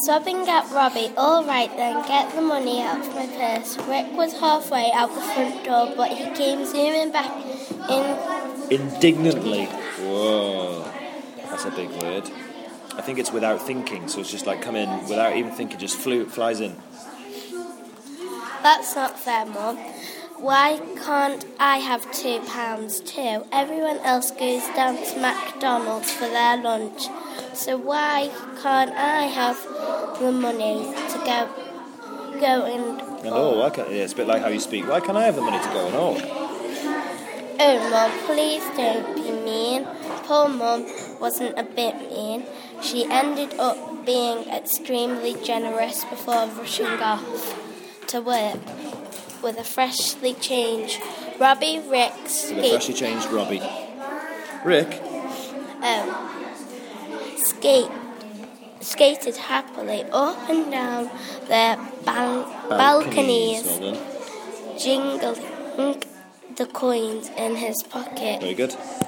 Sobbing at Robbie, "All right then, get the money out of my purse." Rick was halfway out the front door, but he came zooming back in indignantly. Whoa, that's a big word. I think it's without thinking, so it's just like come in without even thinking, just flies in. "That's not fair, Mum. Why can't I have £2 too? Everyone else goes down to McDonald's for their lunch, so why can't I have the money to go and why can't? Yeah, it's a bit like how you speak. Why can't I have the money to go and all? "Oh, Mum, please don't be mean." Poor Mum wasn't a bit mean. She ended up being extremely generous before rushing off to work with a freshly changed Robbie. Rick skated happily up and down their balconies, jingling the coins in his pocket. Very good.